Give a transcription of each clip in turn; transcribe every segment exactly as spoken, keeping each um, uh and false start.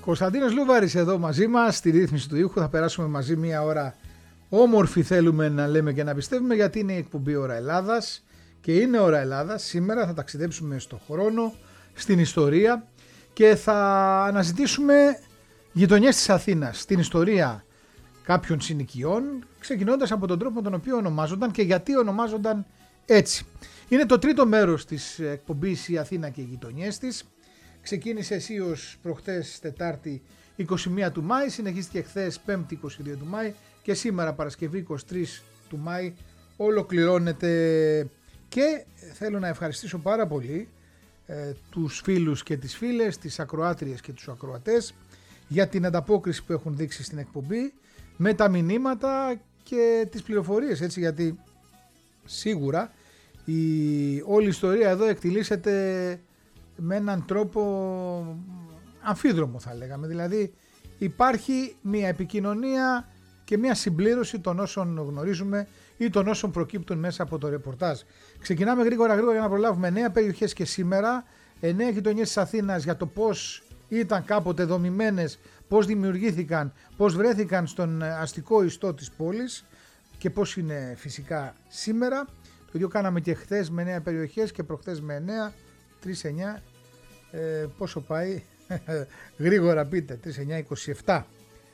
Κωνσταντίνος Λούβαρης εδώ μαζί μας στη ρύθμιση του ήχου. Θα περάσουμε μαζί μία ώρα όμορφη, θέλουμε να λέμε και να πιστεύουμε, γιατί είναι η εκπομπή Ώρα Ελλάδας και είναι Ώρα Ελλάδας. Σήμερα θα ταξιδέψουμε στον χρόνο, στην ιστορία και θα αναζητήσουμε γειτονιές της Αθήνας, στην ιστορία κάποιων συνοικιών, ξεκινώντας από τον τρόπο με τον οποίο ονομάζονταν και γιατί ονομάζονταν έτσι. Είναι το τρίτο μέρος της εκπομπής «Η Αθήνα και οι γειτονιές της». Ξεκίνησε αισίως προχτές Τετάρτη είκοσι μία του Μάη, συνεχίστηκε χθες Πέμπτη είκοσι δύο του Μάη και σήμερα Παρασκευή είκοσι τρεις του Μάη ολοκληρώνεται. Και θέλω να ευχαριστήσω πάρα πολύ ε, τους φίλους και τις φίλες, τις ακροάτριες και τους ακροατές για την ανταπόκριση που έχουν δείξει στην εκπομπή με τα μηνύματα και τις πληροφορίες, έτσι, γιατί σίγουρα η όλη η ιστορία εδώ εκτιλήσεται με έναν τρόπο αμφίδρομο, θα λέγαμε. Δηλαδή υπάρχει μια επικοινωνία και μια συμπλήρωση των όσων γνωρίζουμε ή των όσων προκύπτουν μέσα από το ρεπορτάζ. Ξεκινάμε γρήγορα γρήγορα για να προλάβουμε νέα περιοχές και σήμερα, νέα γειτονιές της Αθήνας για το πώς ήταν κάποτε δομημένες, πώς δημιουργήθηκαν, πώς βρέθηκαν στον αστικό ιστό της πόλης και πώς είναι φυσικά σήμερα. Το ίδιο κάναμε και χθες με νέα περιοχές και προχθές με εννέα, τρεις εννέα, ε, πόσο πάει, γρήγορα πείτε, τρεις εννέα, είκοσι επτά.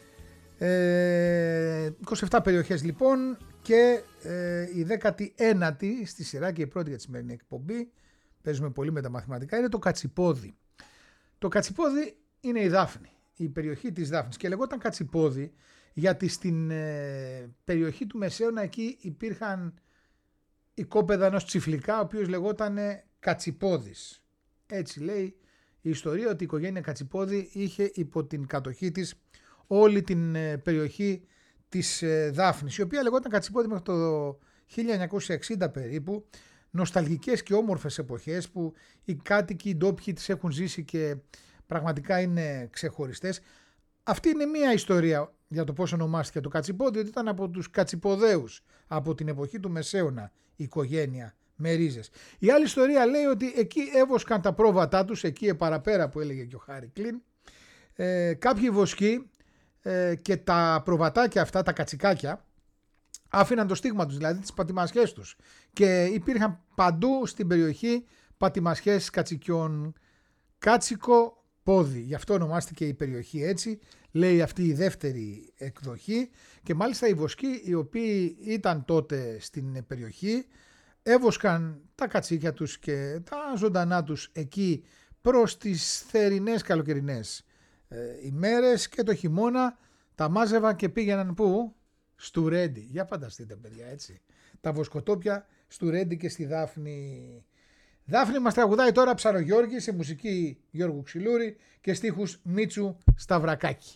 Ε, είκοσι επτά περιοχές λοιπόν και ε, η δέκατη ένατη στη σειρά και η πρώτη για τη σημερινή εκπομπή, παίζουμε πολύ με τα μαθηματικά, είναι το Κατσιπόδι. Το Κατσιπόδι είναι η Δάφνη, η περιοχή της Δάφνης, και λεγόταν Κατσιπόδι γιατί στην ε, περιοχή του Μεσαίωνα εκεί υπήρχαν οικόπεδα ενός τσιφλικά, ο οποίος λεγόταν Κατσιπόδης. Έτσι λέει η ιστορία, ότι η οικογένεια Κατσιπόδη είχε υπό την κατοχή της όλη την ε, περιοχή της ε, Δάφνης, η οποία λεγόταν Κατσιπόδη μέχρι το χίλια εννιακόσια εξήντα περίπου. Νοσταλγικές και όμορφες εποχές που οι κάτοικοι, οι ντόπιοι τις έχουν ζήσει και πραγματικά είναι ξεχωριστές. Αυτή είναι μία ιστορία για το πώς ονομάστηκε το Κατσιπόδι, ότι ήταν από τους Κατσιποδαίους από την εποχή του Μεσαίωνα η οικογένεια με ρίζες. Η άλλη ιστορία λέει ότι εκεί έβοσκαν τα πρόβατά τους, εκεί παραπέρα που έλεγε και ο Χάρη Κλίν, ε, κάποιοι βοσκοί ε, και τα προβατάκια αυτά, τα κατσικάκια, άφηναν το στίγμα τους, δηλαδή τις πατημασιές τους, και υπήρχαν παντού στην περιοχή πατημασιές κατσικιών. Κάτσικο πόδι, γι' αυτό ονομάστηκε η περιοχή έτσι, λέει αυτή η δεύτερη εκδοχή. Και μάλιστα οι βοσκοί οι οποίοι ήταν τότε στην περιοχή έβοσκαν τα κατσίκια τους και τα ζωντανά τους εκεί προς τις θερινές καλοκαιρινές ε, ημέρες, και το χειμώνα τα μάζευαν και πήγαιναν πού? Στου Ρέντι. Για φανταστείτε παιδιά, έτσι. Τα βοσκοτόπια στου Ρέντι και στη Δάφνη. Δάφνη μας τραγουδάει τώρα Ψαρογιώργη σε μουσική Γιώργου Ξυλούρη και στίχους Μίτσου Σταυρακάκη.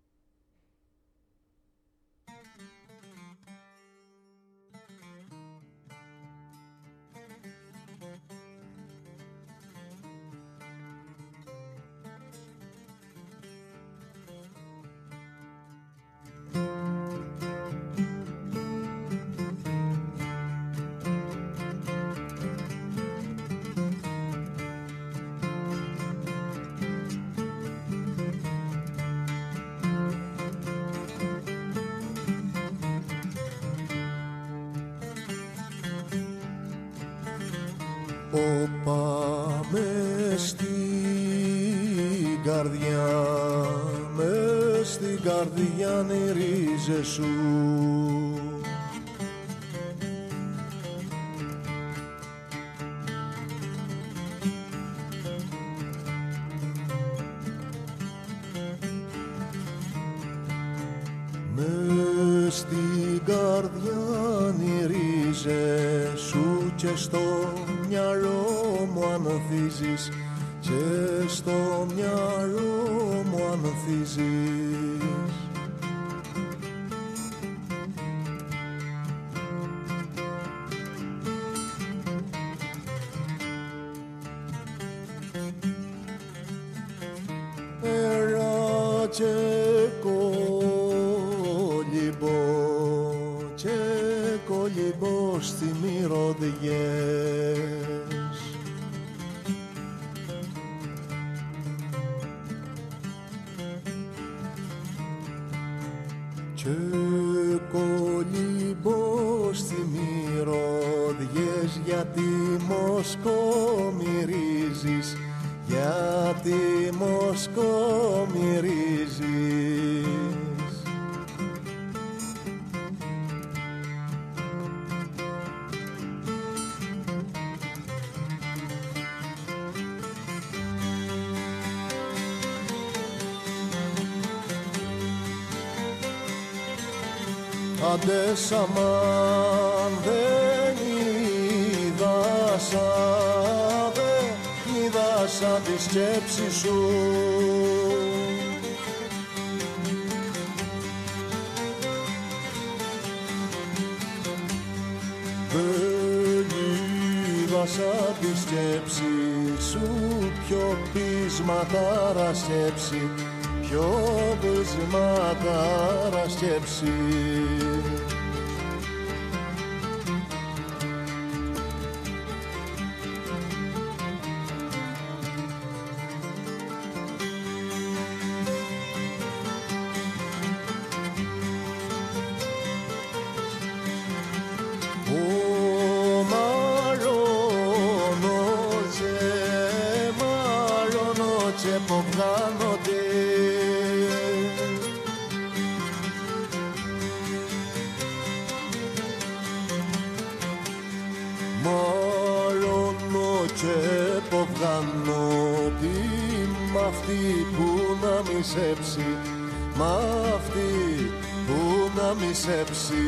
Πάμε στην καρδιά, μες στην καρδιά οι ρίζες σου. Μες στην καρδιά οι ρίζες σου και στο μυαλό μου ανθίζεις, και στο μυαλό μου ανθίζεις. Έλα και κολυμπώ, και κολυμπώ στη μυρωδιές. και κολυμπώ στη μυρωδιές, γιατί Μοσκό μυρίζεις, γιατί Μοσκό μυρίζεις. Άντε σαμάν δεν είδασα, δεν είδασα τη σκέψη σου. Δεν είδασα τη σκέψη σου, πιο πεισματάρα σκέψη, πιο πεισματάρα σκέψη. Μ' αυτή που να μισέψει.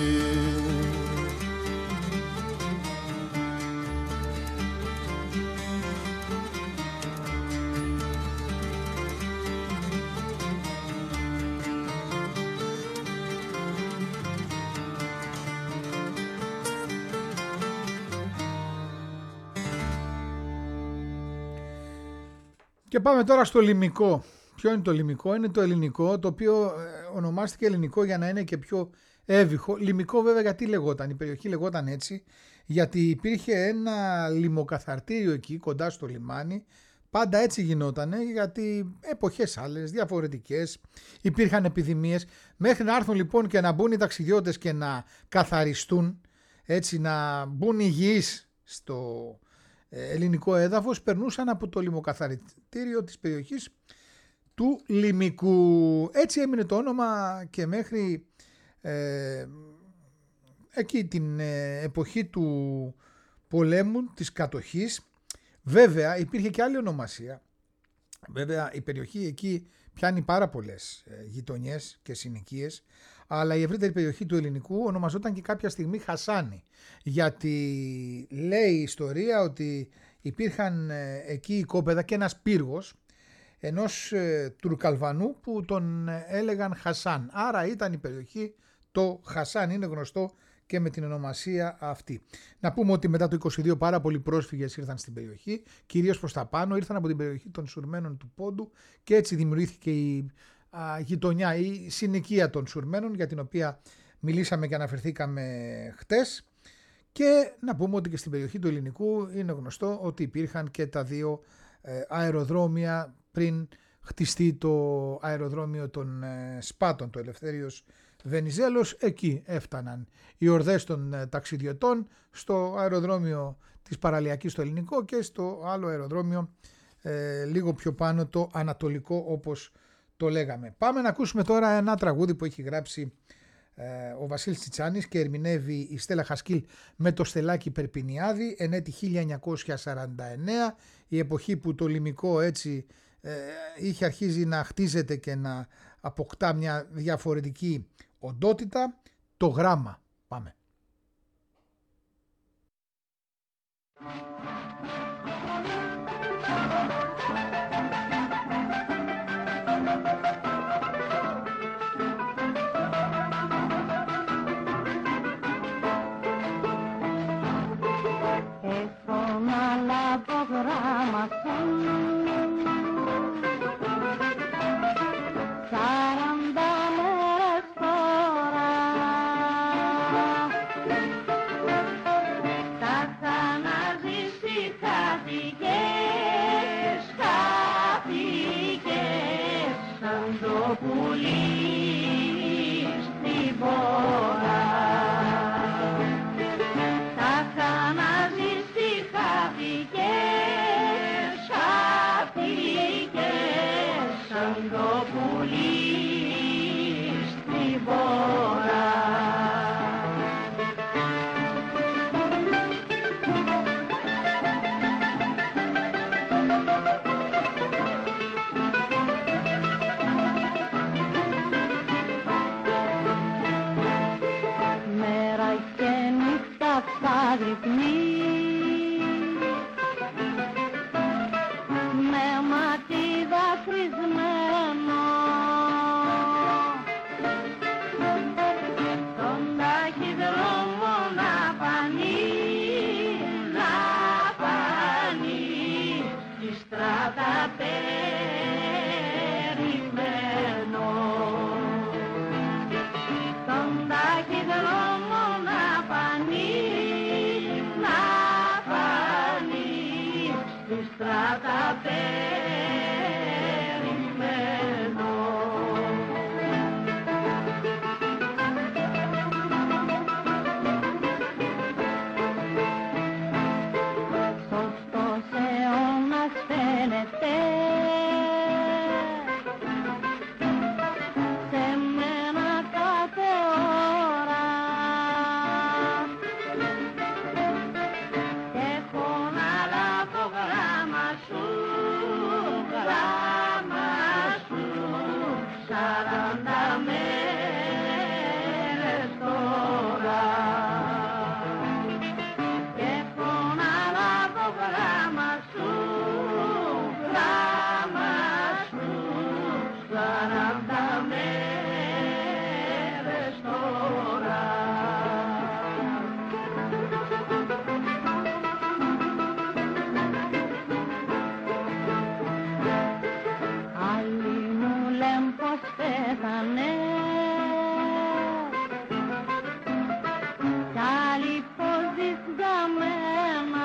Και πάμε τώρα στο λιμικό. Ποιο είναι το λιμικό? Είναι το ελληνικό, το οποίο ονομάστηκε ελληνικό για να είναι και πιο έβυχο. Λιμικό βέβαια γιατί λεγόταν, η περιοχή λεγόταν έτσι, γιατί υπήρχε ένα λιμοκαθαρτήριο εκεί κοντά στο λιμάνι. Πάντα έτσι γινότανε, γιατί εποχές άλλες, διαφορετικές, υπήρχαν επιδημίες. Μέχρι να έρθουν λοιπόν και να μπουν οι ταξιδιώτες και να καθαριστούν, έτσι να μπουν υγιείς στο ελληνικό έδαφος, περνούσαν από το λιμοκαθαρτήριο της περιοχής του Λιμικού. Έτσι έμεινε το όνομα και μέχρι ε, εκεί την ε, εποχή του πολέμου, της κατοχής. Βέβαια υπήρχε και άλλη ονομασία. Βέβαια η περιοχή εκεί πιάνει πάρα πολλές ε, γειτονιές και συνοικίες, αλλά η ευρύτερη περιοχή του Ελληνικού ονομαζόταν και κάποια στιγμή Χασάνη, γιατί λέει η ιστορία ότι υπήρχαν ε, εκεί οικόπεδα και ένας πύργος ενός ε, Τουρκαλβανού που τον ε, έλεγαν Χασάν. Άρα ήταν η περιοχή το Χασάν, είναι γνωστό και με την ονομασία αυτή. Να πούμε ότι μετά το είκοσι δύο πάρα πολλοί πρόσφυγες ήρθαν στην περιοχή, κυρίως προς τα πάνω, ήρθαν από την περιοχή των Σουρμένων του Πόντου και έτσι δημιουργήθηκε η α, γειτονιά, η συνοικία των Σουρμένων, για την οποία μιλήσαμε και αναφερθήκαμε χτες. Και να πούμε ότι και στην περιοχή του Ελληνικού είναι γνωστό ότι υπήρχαν και τα δύο ε, αεροδρόμια πριν χτιστεί το αεροδρόμιο των ε, Σπάτων, το Ελευθέριος Βενιζέλος. Εκεί έφταναν οι ορδές των ε, ταξιδιωτών, στο αεροδρόμιο της Παραλιακής στο Ελληνικό και στο άλλο αεροδρόμιο ε, λίγο πιο πάνω, το Ανατολικό, όπως το λέγαμε. Πάμε να ακούσουμε τώρα ένα τραγούδι που έχει γράψει ε, ο Βασίλης Τσιτσάνης και ερμηνεύει η Στέλλα Χασκίλ με το Στελάκι Περπινιάδη, εν έτη χίλια εννιακόσια σαράντα εννέα, η εποχή που το Λιμικό έτσι ε, είχε αρχίσει να χτίζεται και να αποκτά μια διαφορετική οντότητα. Το γράμμα. Πάμε. Έχω να λάβω γράμμα σαράντα μέρες τώρα, θα ξαναζήσει, χάθηκες, χάθηκες σαν το πουλί πόρα. Τα ξαναζήσει χαθηκές, χαθηκές σαν το πουλί στην πόρα. Με μάτι δακρυσμένο τον ταχυδρόμο να φανεί, να φανεί στη στράτα περιμένω τον ταχυδρόμο να φανεί, στράτα περιμένω. Σωστός αιώνας φαίνεται σε μένα κάθε ώρα. Έχω να λάβω γράμμα σου, γράμμα σου, σαράντα μέρες τώρα. Έχω να λάβω γράμμα σου, γράμμα σου, σαράντα μέρες τώρα. Πέθανε κι άλλοι πως ζεις για μένα,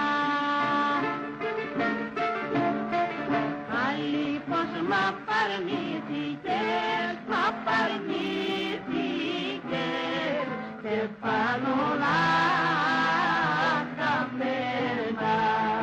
άλλοι πως μ' απαρνήθηκες, μ' απαρνήθηκες και πάνε όλα χαμένα.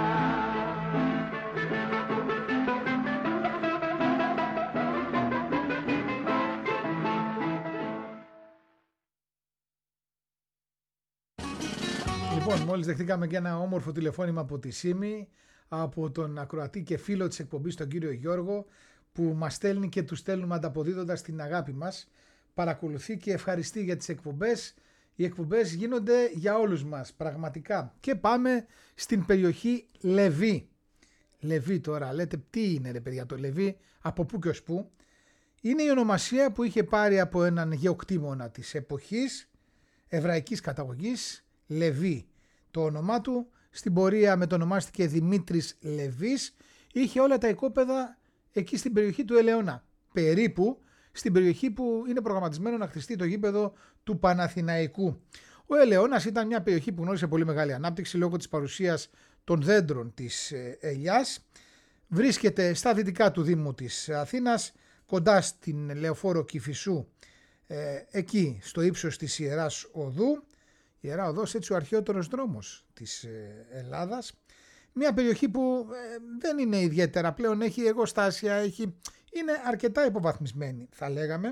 Λοιπόν, μόλις δεχτήκαμε και ένα όμορφο τηλεφώνημα από τη Σύμη, από τον ακροατή και φίλο της εκπομπής, τον κύριο Γιώργο, που μας στέλνει και του στέλνουμε ανταποδίδοντας την αγάπη μας. Παρακολουθεί και ευχαριστεί για τις εκπομπές. Οι εκπομπές γίνονται για όλους μας, πραγματικά. Και πάμε στην περιοχή Λεβί. Λεβί τώρα, λέτε τι είναι ρε παιδιά το Λεβί, από πού και ως πού. Είναι η ονομασία που είχε πάρει από έναν γεωκτήμονα της εποχής, εβραϊκής καταγωγής, Λεβί. Το όνομά του στην πορεία μετονομάστηκε Δημήτρης Λεβής. Είχε όλα τα οικόπεδα εκεί στην περιοχή του Ελαιώνα. Περίπου στην περιοχή που είναι προγραμματισμένο να χτιστεί το γήπεδο του Παναθηναϊκού. Ο Ελαιώνας ήταν μια περιοχή που γνώρισε πολύ μεγάλη ανάπτυξη λόγω της παρουσίας των δέντρων της ελιάς. Βρίσκεται στα δυτικά του Δήμου της Αθήνας, κοντά στην Λεωφόρο Κηφισού, ε, εκεί στο ύψος της Ιεράς Οδού. Η Ιερά Οδός, έτσι ο αρχαιότερος δρόμος της Ελλάδας. Μια περιοχή που ε, δεν είναι ιδιαίτερα πλέον, έχει εργοστάσια, έχει, είναι αρκετά υποβαθμισμένη θα λέγαμε.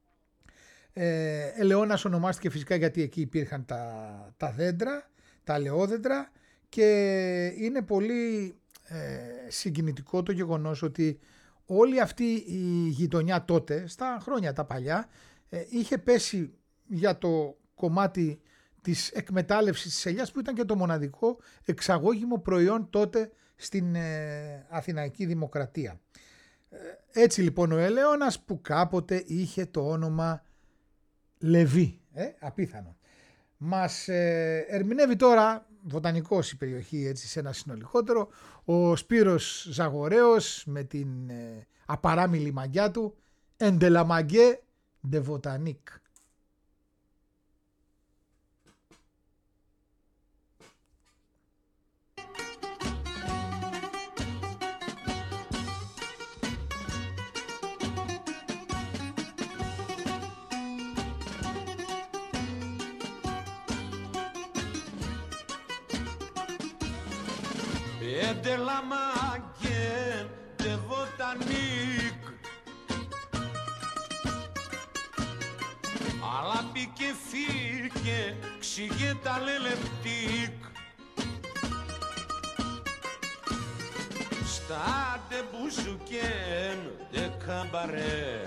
Ε, Ελαιώνας ονομάστηκε φυσικά γιατί εκεί υπήρχαν τα, τα δέντρα, τα ελαιόδέντρα, και είναι πολύ ε, συγκινητικό το γεγονός ότι όλη αυτή η γειτονιά τότε, στα χρόνια τα παλιά, ε, είχε πέσει για το κομμάτι της εκμετάλλευσης της ελιάς, που ήταν και το μοναδικό εξαγώγημο προϊόν τότε στην ε, Αθηναϊκή Δημοκρατία. Ε, έτσι λοιπόν ο Ελαιώνας, που κάποτε είχε το όνομα Λεβί, ε, απίθανο. Μας ε, ερμηνεύει τώρα βοτανικός η περιοχή, έτσι, σε ένα συνολικότερο, ο Σπύρος Ζαγορέος με την ε, απαράμιλη μαγιά του «Εντελαμαγκέ ντε βοτανίκ». et de la magen de botanique. Αλλά πήκε φύγε, ξηγέ τα λελεπτικ. Στα τε μπουζουκέν, τε καμπαρέ.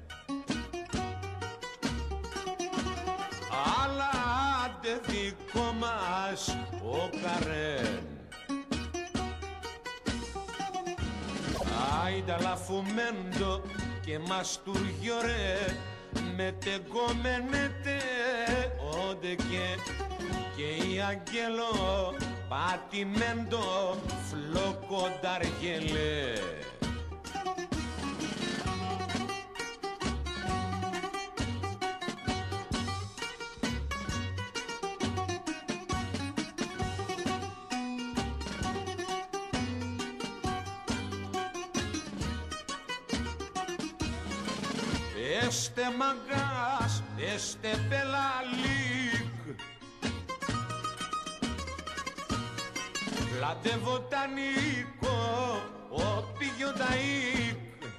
Αλλά τε δικό μας ο καρέν. Άιντα λαφουμέντο και μαστούργιο ρε. Με τεγκόμενετε όντε και και η αγγέλο πατημέντο φλοκονταργελέ. Este μαγκάς, este πελαλίκ. Πλάτε βοτανικό, ο πηγιονταίκ.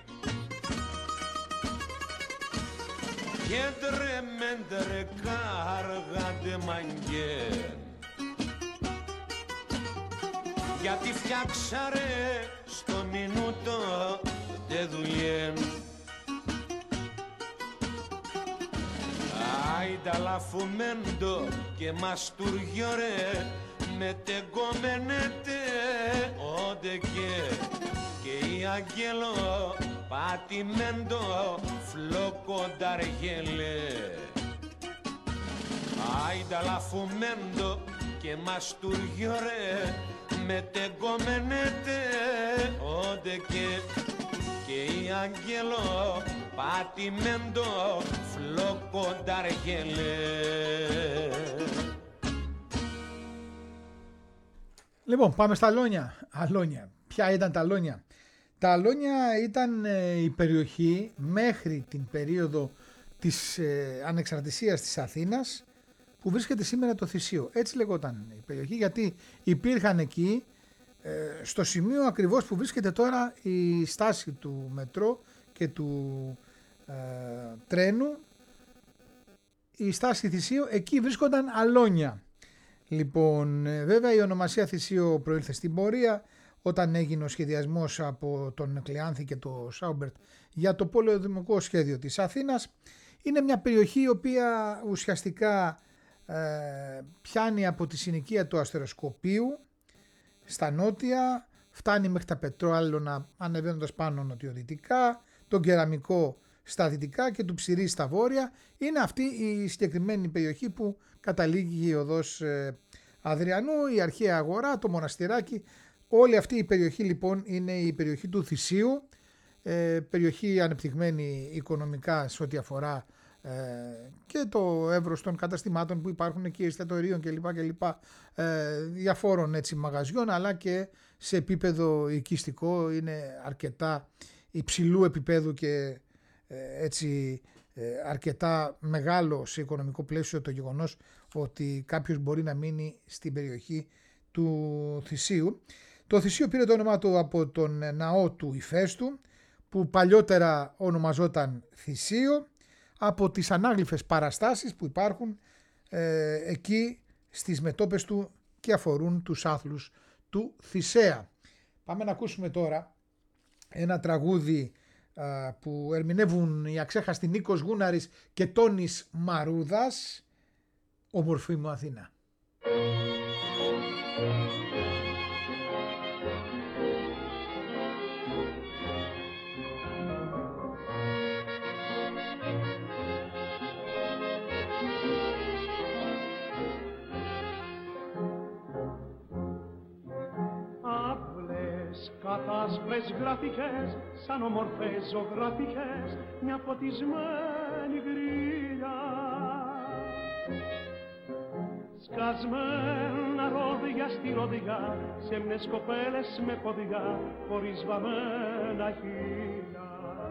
Κέντρε μέντρε κάργαντε μαγκέν. Γιατί φτιάξαρε στο μινούτο δε δουλειέν. Άιντα λαφουμέντο και μαστούργιο ρε. Με τεγκόμενετε όντε και και η αγγέλο πατημέντο φλοκονταργελέ. Άιντα λαφουμέντο και μαστούργιο ρε. Με τεγκόμενετε όντε και και η αγγέλο πατημέντο φλοκονταργελέ. Λοιπόν, πάμε στα Αλόνια. Αλόνια. Ποια ήταν τα Αλόνια? Τα Αλόνια ήταν ε, η περιοχή μέχρι την περίοδο της ε, ανεξαρτησίας της Αθήνας που βρίσκεται σήμερα το Θησίο. Έτσι λεγόταν η περιοχή γιατί υπήρχαν εκεί ε, στο σημείο ακριβώς που βρίσκεται τώρα η στάση του μετρό και του ε, τρένου, η στάση Θησίο, εκεί βρίσκονταν Αλόνια. Λοιπόν, βέβαια η ονομασία Θησίο προήλθε στην πορεία όταν έγινε ο σχεδιασμός από τον Κλεάνθη και τον Σάουμπερτ για το πολεοδομικό σχέδιο της Αθήνας. Είναι μια περιοχή η οποία ουσιαστικά ε, πιάνει από τη συνοικία του αστεροσκοπίου στα νότια, φτάνει μέχρι τα πετράλαιωνα ανεβαίνοντας πάνω νοτιοδυτικά, τον κεραμικό στα δυτικά και του Ψηρή στα βόρεια. Είναι αυτή η συγκεκριμένη περιοχή που καταλήγει η οδός ε, Αδριανού, η αρχαία αγορά, το μοναστηράκι. Όλη αυτή η περιοχή λοιπόν είναι η περιοχή του Θησίου, ε, περιοχή ανεπτυγμένη οικονομικά σε ό,τι αφορά ε, και το εύρος των καταστημάτων που υπάρχουν εκεί, εστιατορίων κλπ, κλπ, ε, διαφόρων έτσι μαγαζιών, αλλά και σε επίπεδο οικιστικό είναι αρκετά υψηλού επίπεδου και ε, έτσι ε, αρκετά μεγάλο σε οικονομικό πλαίσιο το γεγονός ότι κάποιος μπορεί να μείνει στην περιοχή του Θησίου. Το Θησίο πήρε το όνομα του από τον ναό του Ηφαίστου που παλιότερα ονομαζόταν Θησίο, από τις ανάγλυφες παραστάσεις που υπάρχουν ε, εκεί στις μετώπες του και αφορούν τους άθλους του Θησέα. Πάμε να ακούσουμε τώρα ένα τραγούδι α, που ερμηνεύουν οι αξέχαστοι Νίκος Γούναρης και Τόνης Μαρούδας, «Όμορφη μου Αθήνα». Κατάσπρες γραφικές, σαν όμορφες ζωγραφικές, μια φωτισμένη γρίλια. Σκασμένα ρόδια στη ροδιά, σε μνες κοπέλες με ποδιά, χωρίς βαμμένα χείλια.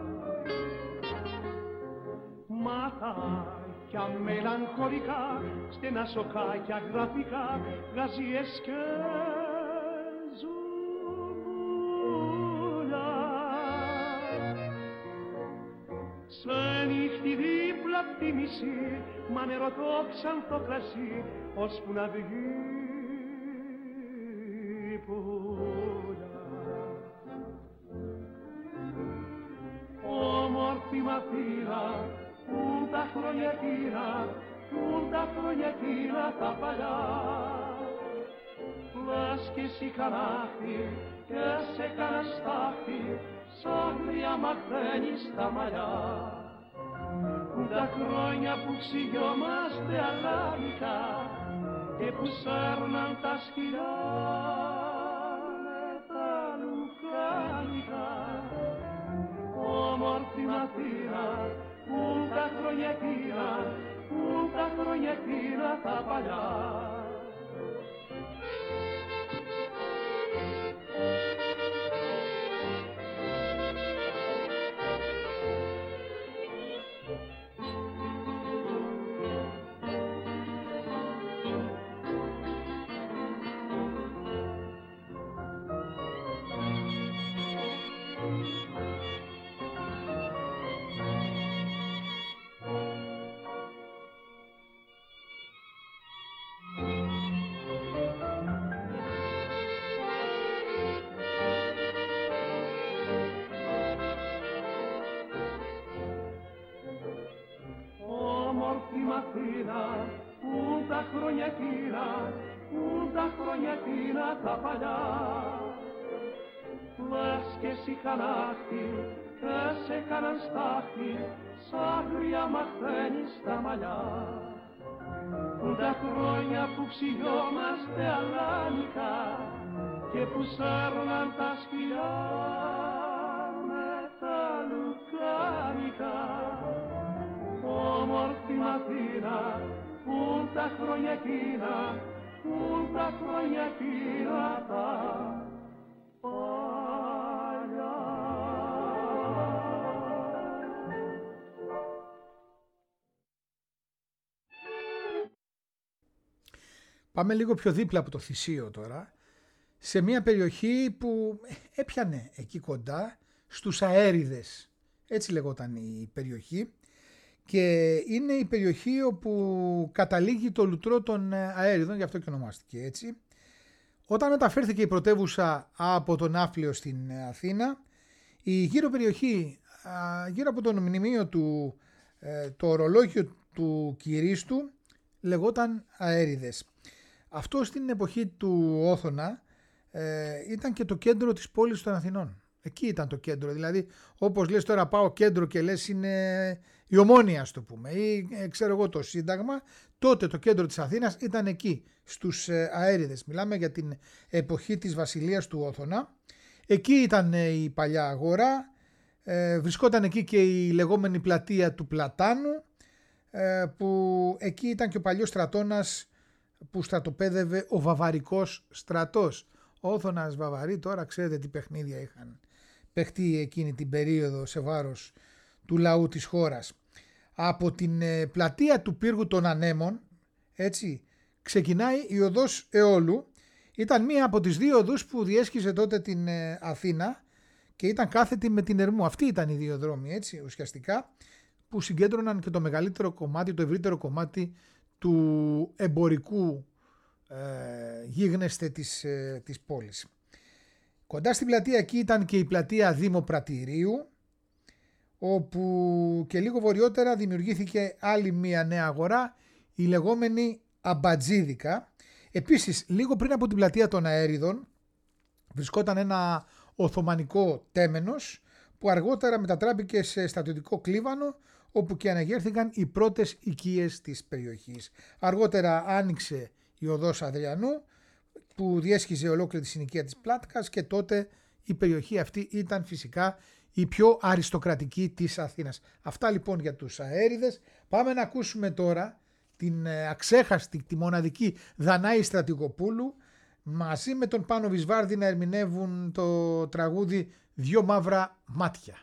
Ματάκια μελαγχολικά, στενά σοκάκια γραφικά, γαζίες και ζουν. σε νύχτη δίπλα απ' τη μισή, μα νερό το ξανθό κρασί, ώσπου να βγει πουλιά. Όμορφη Μαθήνα, πουν τα χρόνια εκείνα, πουν τα χρόνια εκείνα τα παλιά. Λες κι εσύ κανάχτη και σε κάνα στάχτη, σαν γριά μαθαίνεις τα μαλλιά. Τα χρόνια που ξυγιόμαστε αλάνικα και που σέρναν τα σκυλιά με τα λουκάνικα. Όμορφη Μαθήνα, πουν τα χρόνια εκείνα, πουν τα χρόνια εκείνα τα παλιά. Μαθήνα, πουν τα χρόνια εκείνα, πουν τα χρόνια εκείνα τα παλιά. Λες κι εσύ κανάχτη και σε κάναν στάχτη, σαν γριά μαθαίνεις τα μαλλιά. Πουν τα χρόνια που ξυγιόμαστε αλάνικα και που σέρναν τα σκυλιά με τα λουκάνικα. Όμορφη Μαθήνα, πουν τα χρόνια εκείνα, πουν τα χρόνια εκείνα τα παλιά. Πάμε λίγο πιο δίπλα από το Θησίο τώρα, σε μια περιοχή που έπιανε εκεί κοντά στους Αέριδες, έτσι λεγόταν η περιοχή. Και είναι η περιοχή όπου καταλήγει το λουτρό των Αέριδων, γι' αυτό και ονομάστηκε έτσι. Όταν μεταφέρθηκε η πρωτεύουσα από τον Ναύπλιο στην Αθήνα, η γύρω περιοχή, γύρω από το μνημείο του, το ορολόγιο του Κυρίστου, λεγόταν Αέριδες. Αυτό στην εποχή του Όθωνα ήταν και το κέντρο της πόλης των Αθηνών. Εκεί ήταν το κέντρο, δηλαδή όπως λες τώρα πάω κέντρο και λες είναι η Ομόνια, ας το πούμε, ή ξέρω εγώ το Σύνταγμα, τότε το κέντρο της Αθήνας ήταν εκεί στους Αέριδες. Μιλάμε για την εποχή της βασιλείας του Όθωνα. Εκεί ήταν η παλιά αγορά, ε, βρισκόταν εκεί και η λεγόμενη πλατεία του Πλατάνου, ε, που εκεί ήταν και ο παλιός στρατώνας που στρατοπέδευε ο Βαβαρικός στρατός. Όθωνας, Βαβαροί, τώρα ξέρετε τι παιχνίδια είχαν παιχτεί εκείνη την περίοδο σε βάρος του λαού της χώρας. Από την πλατεία του πύργου των Ανέμων, έτσι, ξεκινάει η οδός Αιώλου. Ήταν μία από τις δύο οδούς που διέσχιζε τότε την Αθήνα και ήταν κάθετη με την Ερμού. Αυτοί ήταν οι δύο δρόμοι, έτσι, ουσιαστικά, που συγκέντρωναν και το μεγαλύτερο κομμάτι, το ευρύτερο κομμάτι του εμπορικού ε, γίγνεσθε της, ε, της πόλης. Κοντά στην πλατεία εκεί ήταν και η πλατεία Δημοπρατηρίου, όπου και λίγο βορειότερα δημιουργήθηκε άλλη μία νέα αγορά, η λεγόμενη Αμπατζίδικα. Επίσης, λίγο πριν από την πλατεία των Αέριδων βρισκόταν ένα Οθωμανικό τέμενος που αργότερα μετατράπηκε σε στρατιωτικό κλίβανο, όπου και αναγέρθηκαν οι πρώτες οικίες της περιοχής. Αργότερα άνοιξε η οδός Αδριανού που διέσχιζε ολόκληρη τη συνοικία της Πλάτκας και τότε η περιοχή αυτή ήταν φυσικά η πιο αριστοκρατική της Αθήνας. Αυτά λοιπόν για τους Αέριδες. Πάμε να ακούσουμε τώρα την αξέχαστη, τη μοναδική Δανάη Στρατηγοπούλου μαζί με τον Πάνο Βυσβάρδη να ερμηνεύουν το τραγούδι «Δυο μαύρα μάτια».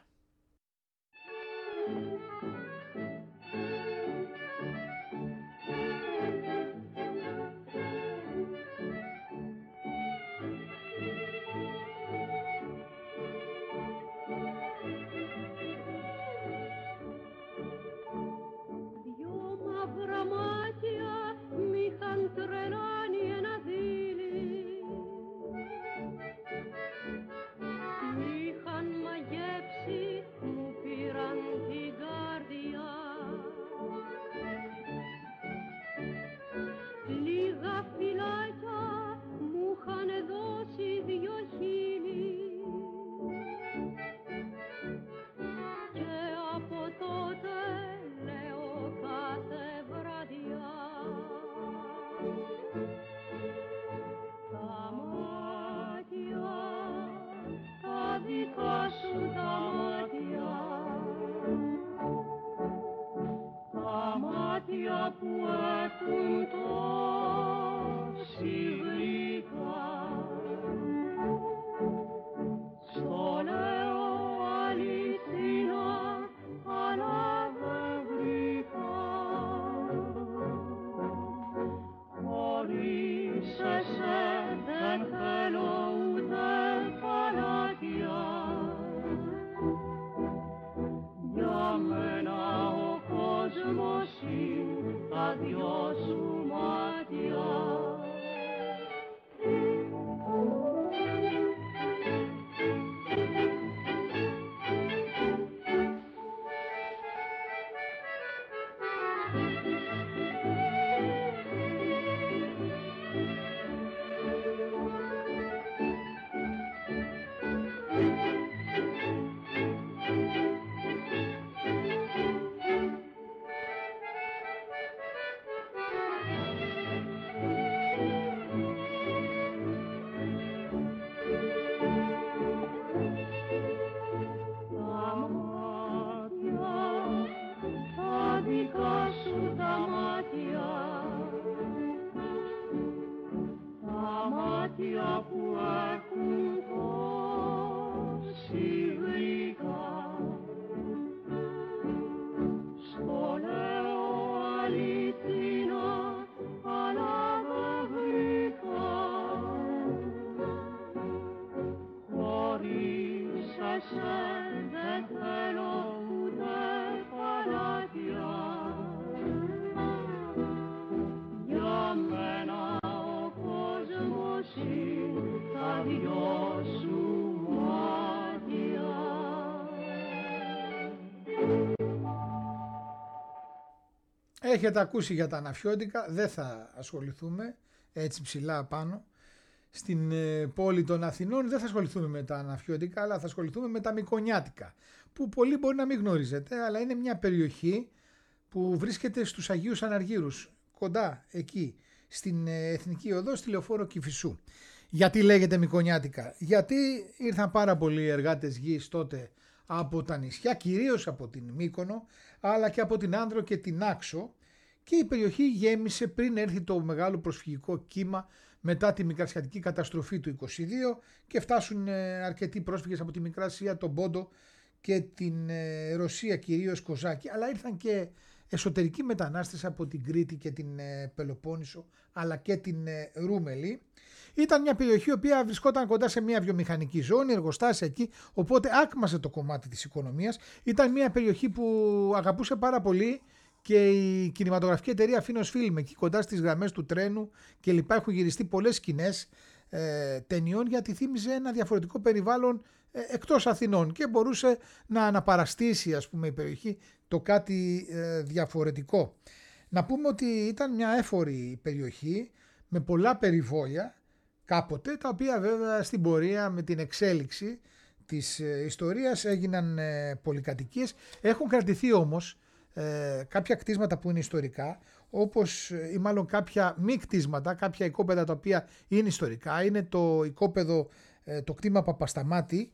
Έχετε ακούσει για τα αναφιόντικα, δεν θα ασχοληθούμε έτσι ψηλά πάνω. Στην ε, πόλη των Αθηνών δεν θα ασχοληθούμε με τα αναφιόντικα, αλλά θα ασχοληθούμε με τα Μικονιάτικα, που πολλοί μπορεί να μην γνωρίζετε, αλλά είναι μια περιοχή που βρίσκεται στους Αγίους Αναργύρους, κοντά εκεί, στην ε, Εθνική Οδό, στη Λεωφόρο Κηφισού. Γιατί λέγεται Μικονιάτικα? Γιατί ήρθαν πάρα πολλοί εργάτες γης τότε από τα νησιά, κυρίως από την Μύκονο, αλλά και από την Άνδρο και την Άξο, και η περιοχή γέμισε πριν έρθει το μεγάλο προσφυγικό κύμα μετά τη Μικρασιατική καταστροφή του είκοσι δύο και φτάσουν αρκετοί πρόσφυγες από τη Μικρά Ασία, τον Πόντο και την Ρωσία, κυρίως Κοζάκη, αλλά ήρθαν και εσωτερικοί μετανάστες από την Κρήτη και την Πελοπόννησο, αλλά και την Ρούμελη. Ήταν μια περιοχή η οποία βρισκόταν κοντά σε μια βιομηχανική ζώνη, εργοστάσια εκεί, οπότε άκμαζε το κομμάτι της οικονομίας. Ήταν μια περιοχή που αγαπούσε πάρα πολύ και η κινηματογραφική εταιρεία Φίνος Φιλμ, εκεί κοντά στις γραμμές του τρένου και λοιπά, έχουν γυριστεί πολλές σκηνές ε, ταινιών, γιατί θύμιζε ένα διαφορετικό περιβάλλον ε, εκτός Αθηνών και μπορούσε να αναπαραστήσει, ας πούμε, η περιοχή το κάτι ε, διαφορετικό. Να πούμε ότι ήταν μια έφορη περιοχή με πολλά περιβόλια κάποτε, τα οποία βέβαια στην πορεία με την εξέλιξη της ε, ιστορίας έγιναν ε, πολυκατοικίες. Έχουν κρατηθεί όμως ε, κάποια κτίσματα που είναι ιστορικά, όπως ή μάλλον κάποια μη κτίσματα, κάποια οικόπεδα τα οποία είναι ιστορικά. Είναι το οικόπεδο, ε, το κτήμα Παπασταμάτη,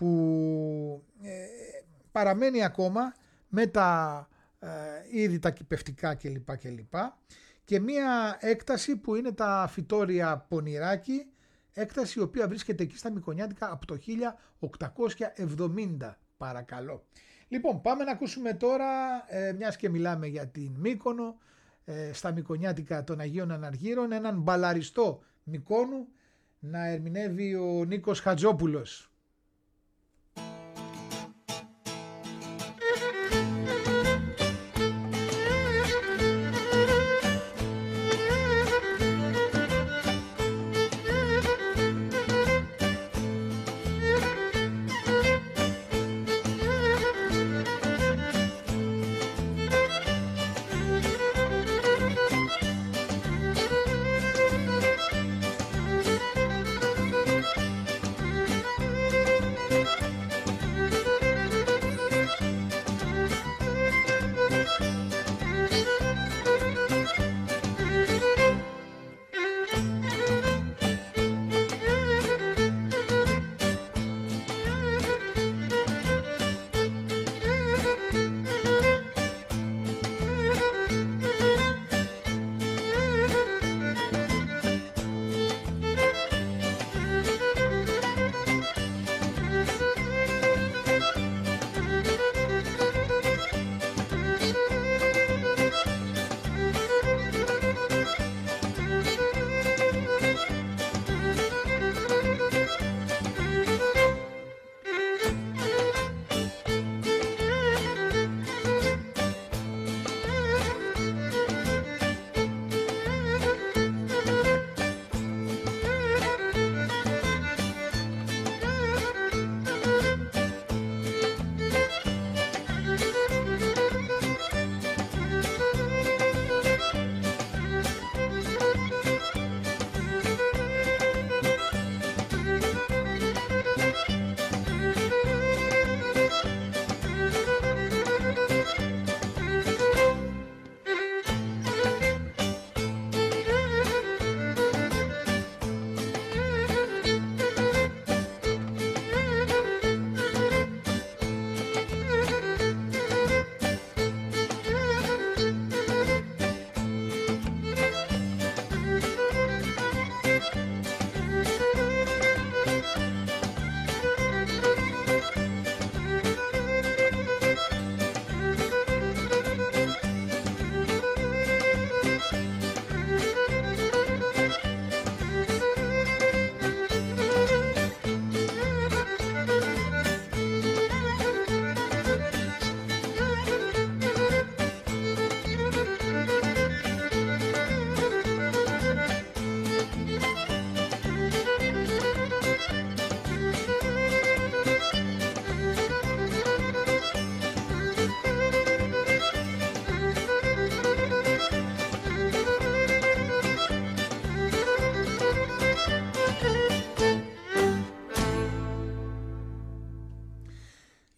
που ε, παραμένει ακόμα με τα ε, είδη τα κηπευτικά κλπ. κλπ. Και μία έκταση που είναι τα φυτόρια Πονηράκη, έκταση η οποία βρίσκεται εκεί στα Μικονιάτικα από το χίλια οκτακόσια εβδομήντα, παρακαλώ. Λοιπόν, πάμε να ακούσουμε τώρα, ε, μιας και μιλάμε για την Μύκονο, ε, στα Μικονιάτικα των Αγίων Αναργύρων, έναν μπαλαριστό Μυκόνου να ερμηνεύει ο Νίκος Χατζόπουλος.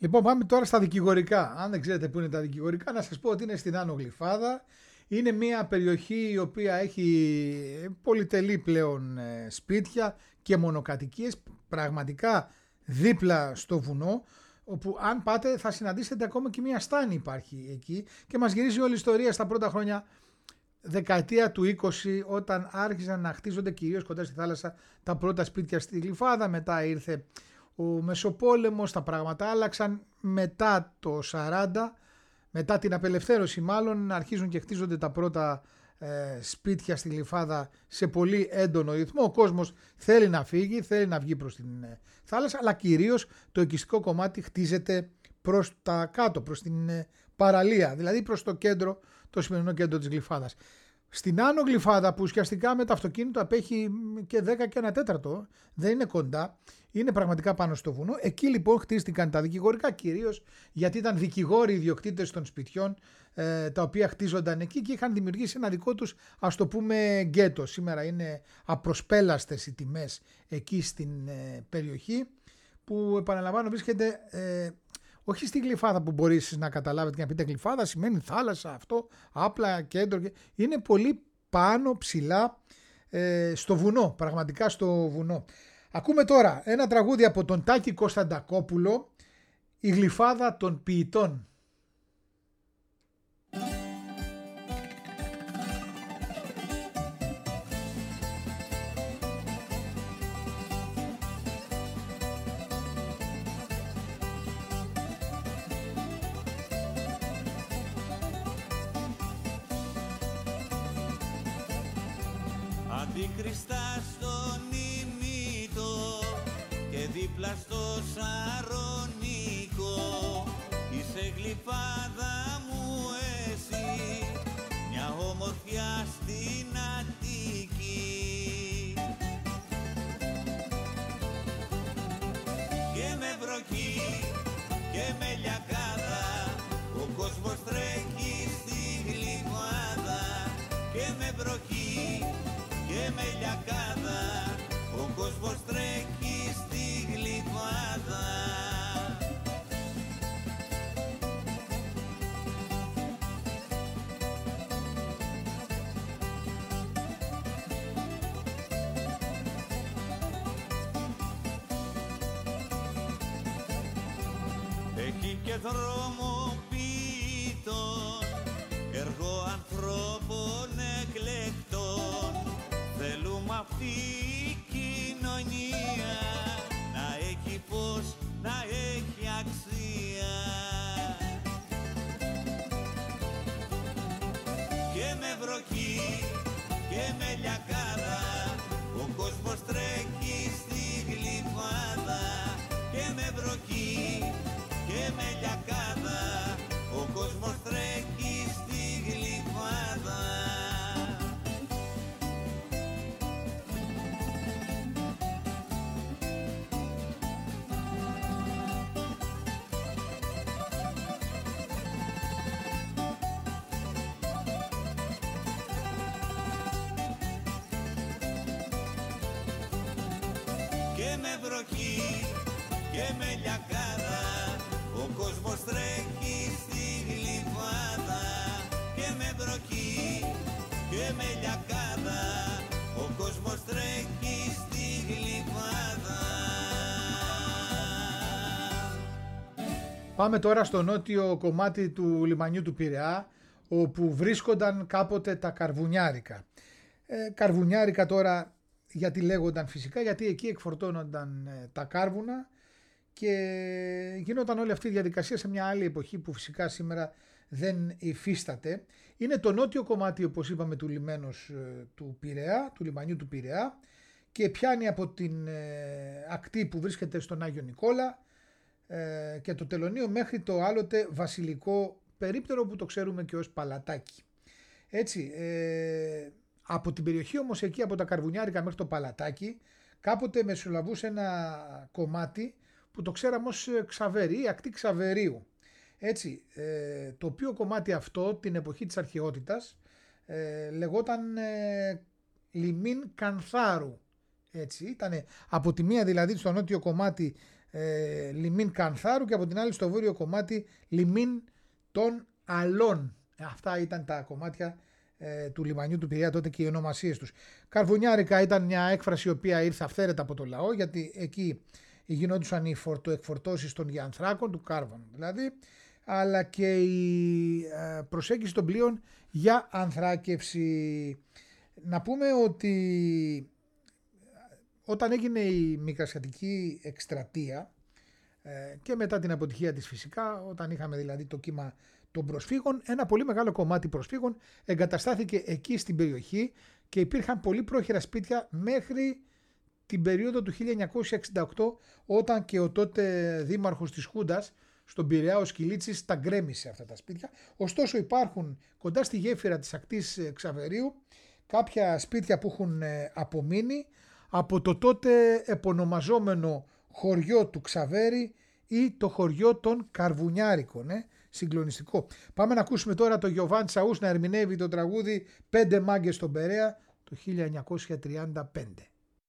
Λοιπόν, πάμε τώρα στα δικηγορικά. Αν δεν ξέρετε πού είναι τα δικηγορικά, να σας πω ότι είναι στην Άνω Γλυφάδα. Είναι μια περιοχή η οποία έχει πολυτελή πλέον σπίτια και μονοκατοικίες, πραγματικά δίπλα στο βουνό, όπου αν πάτε θα συναντήσετε ακόμα και μια στάνη υπάρχει εκεί και μας γυρίζει όλη η ιστορία στα πρώτα χρόνια δεκαετία του είκοσι, όταν άρχισαν να χτίζονται κυρίως κοντά στη θάλασσα τα πρώτα σπίτια στη Γλυφάδα. Μετά ήρθε ο Μεσοπόλεμος, τα πράγματα άλλαξαν. Μετά το σαράντα, μετά την απελευθέρωση μάλλον, αρχίζουν και χτίζονται τα πρώτα ε, σπίτια στη Γλυφάδα σε πολύ έντονο ρυθμό. Ο κόσμος θέλει να φύγει, θέλει να βγει προς την ε, θάλασσα, αλλά κυρίως το οικιστικό κομμάτι χτίζεται προς τα κάτω, προς την ε, παραλία, δηλαδή προς το κέντρο, το σημερινό κέντρο της Γλυφάδας. Στην Άνω Γλυφάδα, που ουσιαστικά με το αυτοκίνητο απέχει και δέκα και ένα τέταρτο, δεν είναι κοντά, είναι πραγματικά πάνω στο βουνό. Εκεί λοιπόν χτίστηκαν τα δικηγορικά, κυρίως γιατί ήταν δικηγόροι ιδιοκτήτες των σπιτιών, ε, τα οποία χτίζονταν εκεί και είχαν δημιουργήσει ένα δικό τους, ας το πούμε, γκέτο. Σήμερα είναι απροσπέλαστες οι τιμές εκεί στην ε, περιοχή, που επαναλαμβάνω βρίσκεται ε, όχι στη Γλυφάδα που μπορείς να καταλάβετε και να πείτε Γλυφάδα σημαίνει θάλασσα, αυτό, απλά κέντρο. Είναι πολύ πάνω, ψηλά, ε, στο βουνό, πραγματικά στο βουνό. Ακούμε τώρα ένα τραγούδι από τον Τάκη Κωνσταντακόπουλο, η Γλυφάδα των ποιητών. Αντίκριστα στον ημίτο και δίπλα στο Σαρονίκο, είσαι Γλυφάδα μου εσύ, μια όμορφια στην Αττική. Και με βροχή και με λιακάδα ο κόσμος τρέχει στη Γλυφάδα. Και με βροχή και με λιακάδα ο κόσμος τρέχει στη Γλυφάδα. Έχει και δρόμο ποιητών, έργο ανθρώπων εκλεκτών. Θέλουμε αυτή η κοινωνία να έχει φως, να έχει αξία. Και με βροχή και με λιακάδα ο κόσμος τρέχει στη Γλυφάδα. Και με βροχή και με λιακάδα ο κόσμος τρέχει στη Γλυφάδα. Και με βροχή και με λιακάδα ο κόσμος τρέχει στη Γλυφάδα. Και με βροχή και με λιακάδα ο κόσμος τρέχει στη Γλυφάδα. Πάμε τώρα στο νότιο κομμάτι του λιμανιού του Πειραιά, όπου βρίσκονταν κάποτε τα καρβουνιάρικα. Ε, καρβουνιάρικα τώρα γιατί λέγονταν φυσικά, γιατί εκεί εκφορτώνονταν ε, τα κάρβουνα και γινόταν όλη αυτή η διαδικασία σε μια άλλη εποχή που φυσικά σήμερα δεν υφίσταται. Είναι το νότιο κομμάτι, όπως είπαμε, του λιμένος ε, του Πειραιά, του λιμανιού του Πειραιά, και πιάνει από την ε, ακτή που βρίσκεται στον Άγιο Νικόλα ε, και το τελωνείο μέχρι το άλλοτε βασιλικό περίπτερο που το ξέρουμε και ως Παλατάκι. Έτσι, ε, από την περιοχή όμως εκεί, από τα Καρβουνιάρικα μέχρι το Παλατάκι, κάποτε μεσολαβούσε ένα κομμάτι που το ξέραμε ως Ξαβέρι ή ακτή Ξαβερίου. Έτσι, ε, το οποίο κομμάτι αυτό την εποχή της αρχαιότητας ε, λεγόταν ε, Λιμίν Κανθάρου. Έτσι, ήταν από τη μία δηλαδή στο νότιο κομμάτι ε, λιμίν Κανθάρου και από την άλλη στο βόρειο κομμάτι λιμίν των Αλών. Αυτά ήταν τα κομμάτια ε, του λιμανιού του Πειραιά τότε και οι ονομασίες τους. Καρβουνιάρικα ήταν μια έκφραση η οποία ήρθε αυθαίρετα από το λαό, γιατί εκεί γινόντουσαν οι φορτοεκφορτώσεις των γιανθράκων, του κάρβων δηλαδή, αλλά και η ε, προσέγγιση των πλοίων για ανθράκευση. Να πούμε ότι όταν έγινε η μικρασιατική εκστρατεία ε, και μετά την αποτυχία της φυσικά, όταν είχαμε δηλαδή το κύμα των προσφύγων, ένα πολύ μεγάλο κομμάτι προσφύγων εγκαταστάθηκε εκεί στην περιοχή και υπήρχαν πολύ πρόχειρα σπίτια μέχρι την περίοδο του χίλια εννιακόσια εξήντα οκτώ, όταν και ο τότε δήμαρχος της Χούντας στον Πειραιά, ο Σκυλίτσης, τα γκρέμισε αυτά τα σπίτια. Ωστόσο υπάρχουν κοντά στη γέφυρα της ακτής Ξαβερίου κάποια σπίτια που έχουν απομείνει από το τότε επωνομαζόμενο χωριό του Ξαβέρι ή το χωριό των Καρβουνιάρικων. Ε? Συγκλονιστικό. Πάμε να ακούσουμε τώρα το Γιωβάν Τσαούς να ερμηνεύει το τραγούδι «Πέντε μάγκες στον Πειραιά» το χίλια εννιακόσια τριάντα πέντε.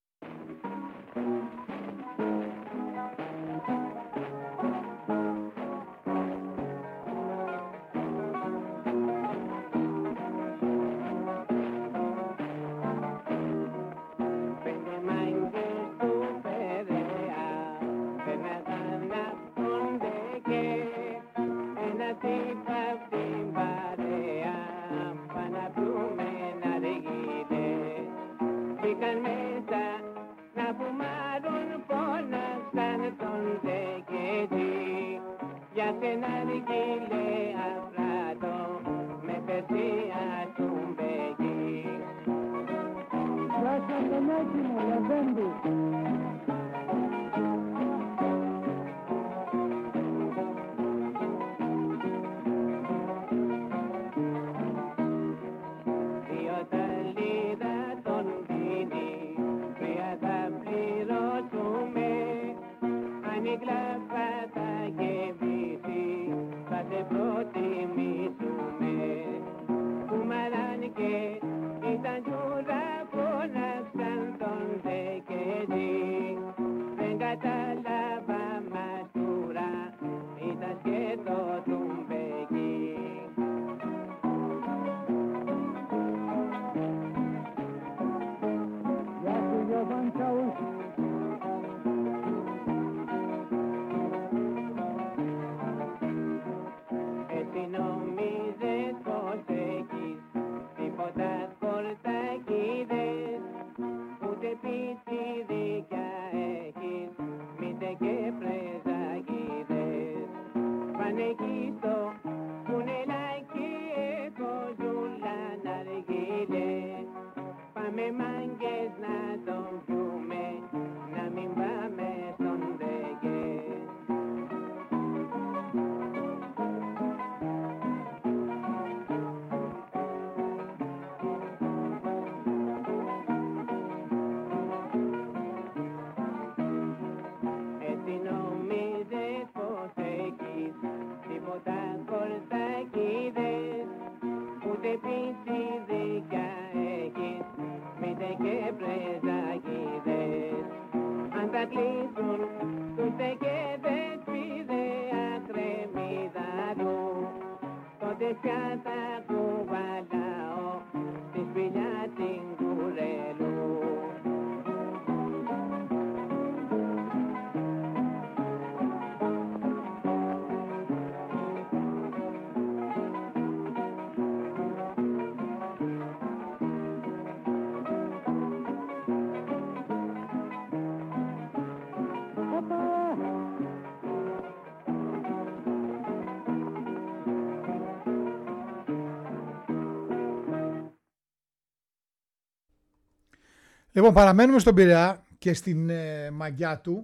Λοιπόν, παραμένουμε στον Πειραιά και στην ε, μαγιά του,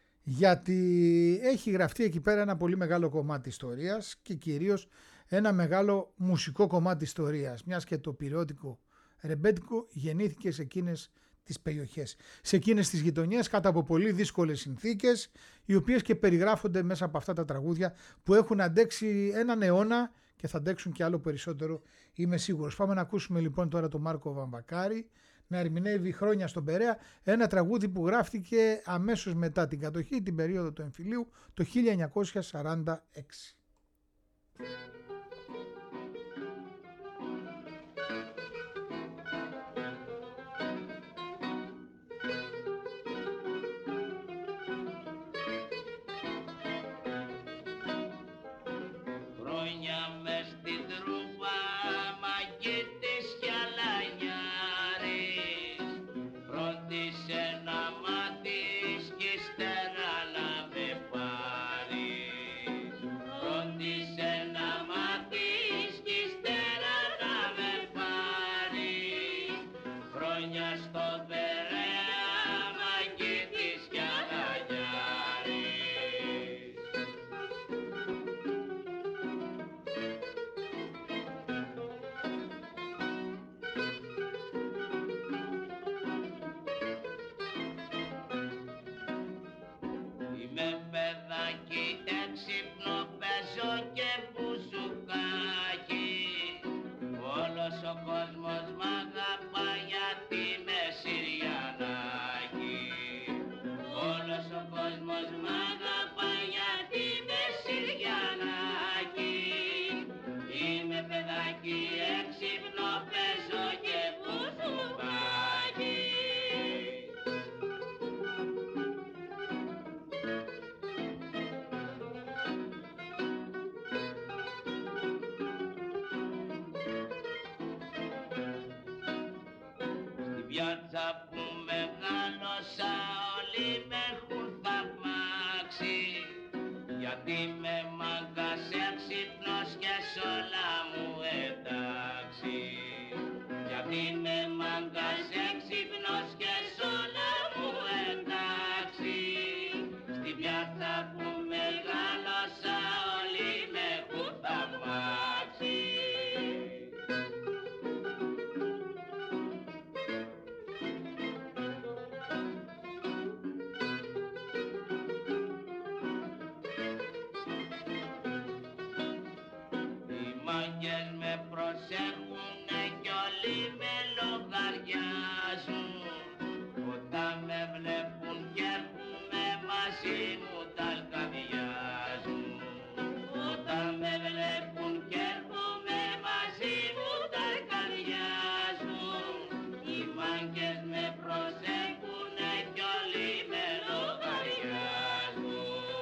γιατί έχει γραφτεί εκεί πέρα ένα πολύ μεγάλο κομμάτι ιστορίας και κυρίως ένα μεγάλο μουσικό κομμάτι ιστορίας, μιας και το πειραιώτικο ρεμπέτικο γεννήθηκε σε εκείνες τις περιοχές, σε εκείνες τις γειτονιές κάτω από πολύ δύσκολες συνθήκες, οι οποίες και περιγράφονται μέσα από αυτά τα τραγούδια που έχουν αντέξει έναν αιώνα και θα αντέξουν και άλλο περισσότερο, είμαι σίγουρος. Πάμε να ακούσουμε λοιπόν τώρα τον Μάρκο Βαμβακάρη να ερμηνεύει χρόνια στον Περαία, ένα τραγούδι που γράφτηκε αμέσως μετά την κατοχή, την περίοδο του εμφυλίου, το χίλια εννιακόσια σαράντα έξι. Πιάτσα που μεγάλωσα όλοι με έχουν θαυμάξει, γιατί με μάγκας έξυπνος και σ' όλα μου εντάξει. Γιατί με μάγκας έξυπνος και σ' όλα μου εντάξει. Στη πιάτσα που μεγάλωσα όλοι με έχουν θαυμάξει. Προσέχουνε κι όλοι με λογαριάζουν, όταν με βλέπουν κι έρχουνε μαζί μου τα αλκαδιάζουν. Όταν με βλέπουν κι έρχουνε μαζί μου τα αλκαδιάζουν. Οι μάγκες με προσέχουνε κι όλοι με λογαριάζουν.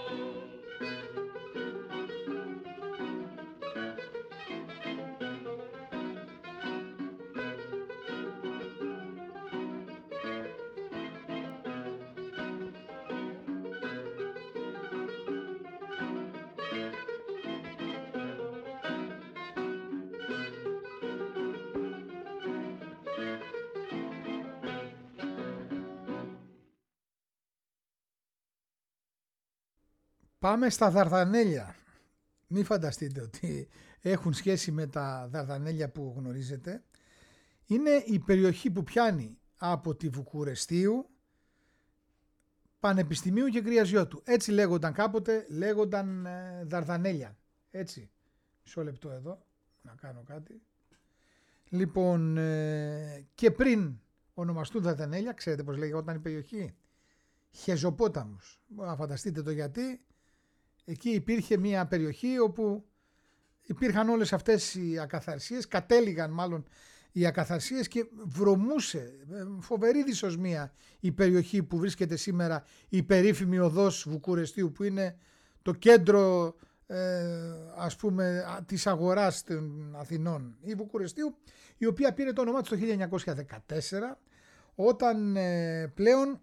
Πάμε στα Δαρδανέλια. Μην φανταστείτε ότι έχουν σχέση με τα Δαρδανέλια που γνωρίζετε. Είναι η περιοχή που πιάνει από τη Βουκουρεστίου, Πανεπιστημίου και Κρυαζιώτου. Έτσι λέγονταν κάποτε, λέγονταν ε, Δαρδανέλια. Έτσι. Μισό λεπτό εδώ, να κάνω κάτι. Λοιπόν, ε, και πριν ονομαστούν Δαρδανέλια, ξέρετε πώς λέγονταν η περιοχή? Χεζοπόταμος. Να φανταστείτε το γιατί. Εκεί υπήρχε μια περιοχή όπου υπήρχαν όλες αυτές οι ακαθαρσίες, κατέληγαν μάλλον οι ακαθαρσίες και βρωμούσε φοβερή δυσοσμία η περιοχή που βρίσκεται σήμερα η περίφημη οδός Βουκουρεστίου, που είναι το κέντρο ε, ας πούμε της αγοράς των Αθηνών, η Βουκουρεστίου, η οποία πήρε το όνομά της το χίλια εννιακόσια δεκατέσσερα, όταν ε, πλέον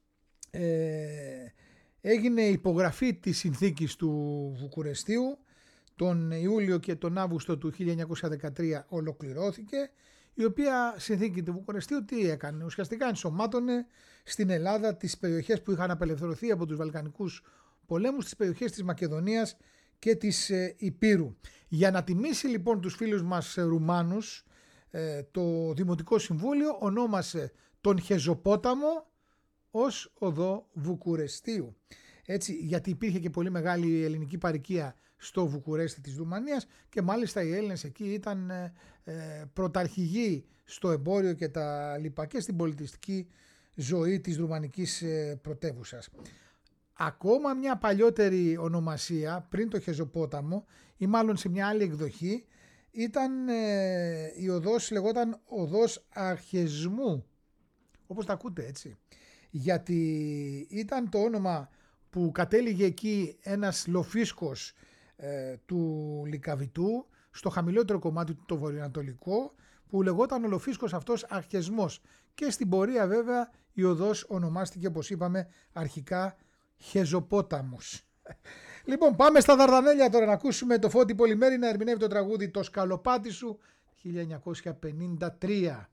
ε, έγινε υπογραφή της συνθήκης του Βουκουρεστίου. Τον Ιούλιο και τον Αύγουστο του χίλια εννιακόσια δεκατρία ολοκληρώθηκε, η οποία συνθήκη του Βουκουρεστίου τι έκανε? Ουσιαστικά ενσωμάτωνε στην Ελλάδα τις περιοχές που είχαν απελευθερωθεί από τους Βαλκανικούς πολέμους, τις περιοχές της Μακεδονίας και της ε, Υπήρου. Για να τιμήσει λοιπόν τους φίλους μας Ρουμάνους, ε, το Δημοτικό Συμβούλιο ονόμασε τον Χεζοπόταμο ως οδό Βουκουρεστίου. Έτσι, γιατί υπήρχε και πολύ μεγάλη ελληνική παροικία στο Βουκουρέστι της Ρουμανίας και μάλιστα οι Έλληνες εκεί ήταν ε, ε, πρωταρχηγοί στο εμπόριο και τα λοιπά και στην πολιτιστική ζωή της ρουμανικής ε, πρωτεύουσας. Ακόμα μια παλιότερη ονομασία πριν το Χεζοπόταμο ή μάλλον σε μια άλλη εκδοχή ήταν ε, η οδός, λεγόταν οδός Αρχεσμού, όπως τα ακούτε έτσι, γιατί ήταν το όνομα που κατέληγε εκεί ένας λοφίσκος ε, του Λυκαβητού στο χαμηλότερο κομμάτι του το βορειοανατολικό, που λεγόταν ο λοφίσκος αυτός Αρχεσμός, και στην πορεία βέβαια η οδός ονομάστηκε, όπως είπαμε, αρχικά Χεζοπόταμος. Λοιπόν, πάμε στα Δαρδανέλια τώρα να ακούσουμε το Φώτη Πολυμέρη να ερμηνεύει το τραγούδι «Το σκαλοπάτι σου» χίλια εννιακόσια πενήντα τρία.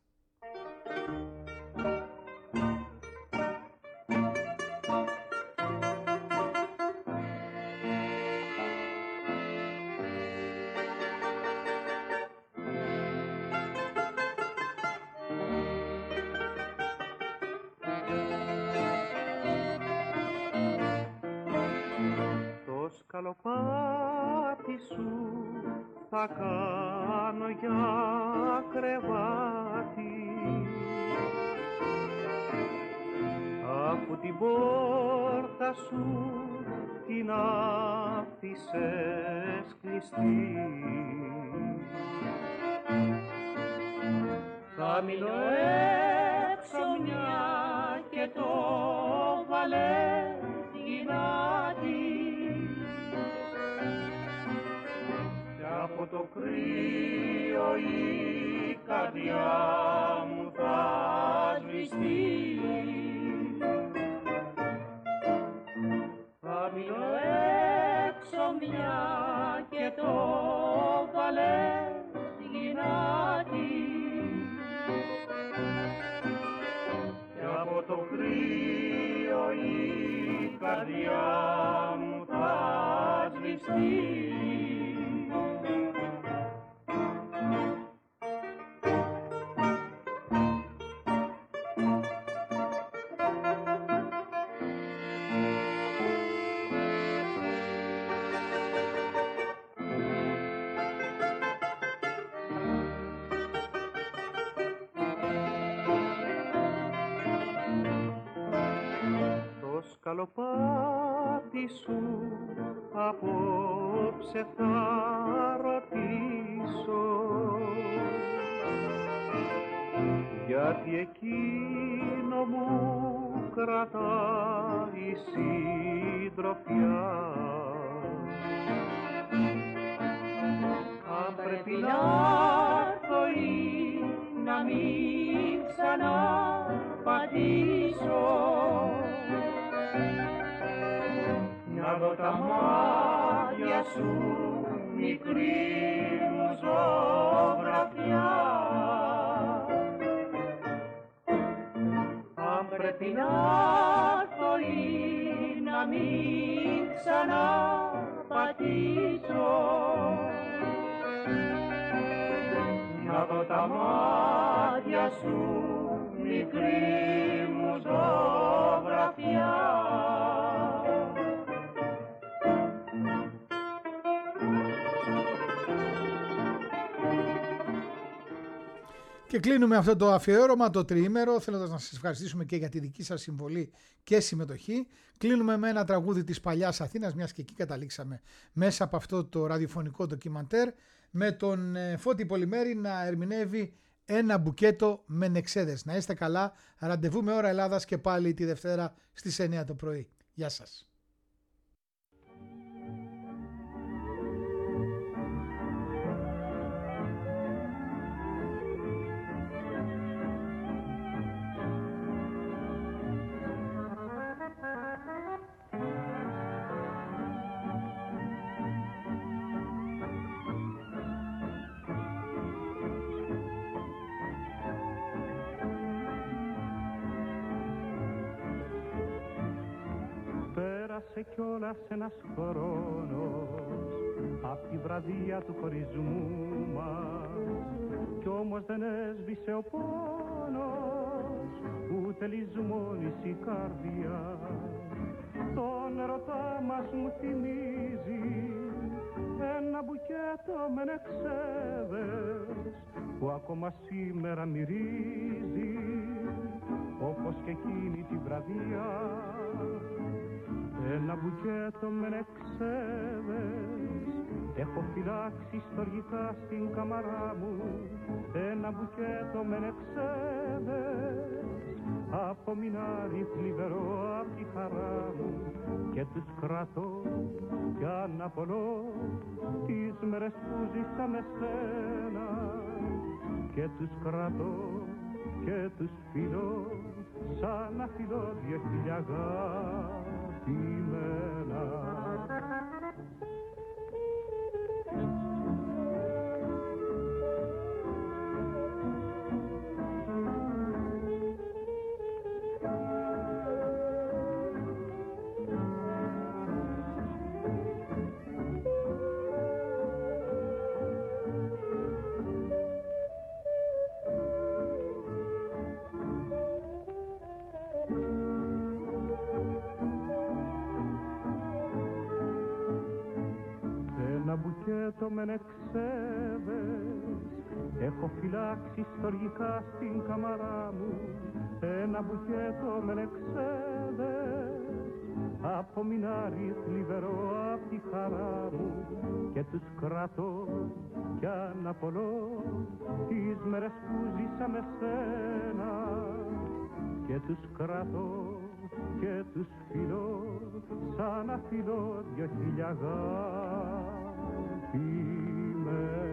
Σκαλοπάτι σου θα κάνω για κρεβάτι, αφού την πόρτα σου την άφησες κλειστή. Θα μείνω έξω μια και το βαλέ γυνάτι, από το κρύο η καρδιά μου θα σβηστεί. Θα μείνω έξω μια και το βαλές γυνάτι, και από το κρύο η καρδιά μου θα σβηστεί. Σκαλοπάτι σου απόψε θα ρωτήσω, γιατί εκείνο μου κρατάει συντροφιά. Αν πρέπει να έρθω ή να μην ξαναπατήσω, να δω τα μάτια σου μικρή μου ζωγραφιά. Αν πρέπει να έρθω ή να μην ξαναπατήσω, να δω τα μάτια σου μικρή μου ζωγραφιά. Και κλείνουμε αυτό το αφιέρωμα, το τριήμερο, θέλοντας να σας ευχαριστήσουμε και για τη δική σας συμβολή και συμμετοχή. Κλείνουμε με ένα τραγούδι της παλιάς Αθήνας, μιας και εκεί καταλήξαμε μέσα από αυτό το ραδιοφωνικό ντοκιμαντέρ, με τον Φώτη Πολυμέρη να ερμηνεύει ένα μπουκέτο με νεξέδες. Να είστε καλά, ραντεβού με ώρα Ελλάδας και πάλι τη Δευτέρα στις εννιά το πρωί. Γεια σας. Πέρασε κιόλας ένας χρόνος απ' τη βραδεία του χωρισμού μας, κι όμως δεν έσβησε ο πόνος, ούτε λησμόνησε η καρδιά. Τον ερωτά μας μου θυμίζει ένα μπουκέτο με νεξέδες που ακόμα σήμερα μυρίζει όπως και εκείνη τη βραδιά. Ένα μπουκέτο με νεξέδες έχω φυλάξει στοργικά στην καμαρά μου. Ένα μπουκέτο με νεξέδες από μινάρι θλιβερό απ' τη χαρά μου και τους κρατώ κι αναπολώ τις μέρες που ζήσα με σένα και τους κρατώ και τους φιλώ σαν να φιλώ δυο χίλια αγαπημένα. Ένα μπουκέτο με νεξέδες έχω φυλάξει στοργικά στην καμαρά μου. Ένα μπουκέτο με νεξέδες από μινάρι θλιβερό απ' τη χαρά μου και τους κρατώ κι αναπολώ τις μέρες που ζήσα με σένα και τους κρατώ και τους φιλώ σαν να φιλώ δυο χίλια αγαπημένα.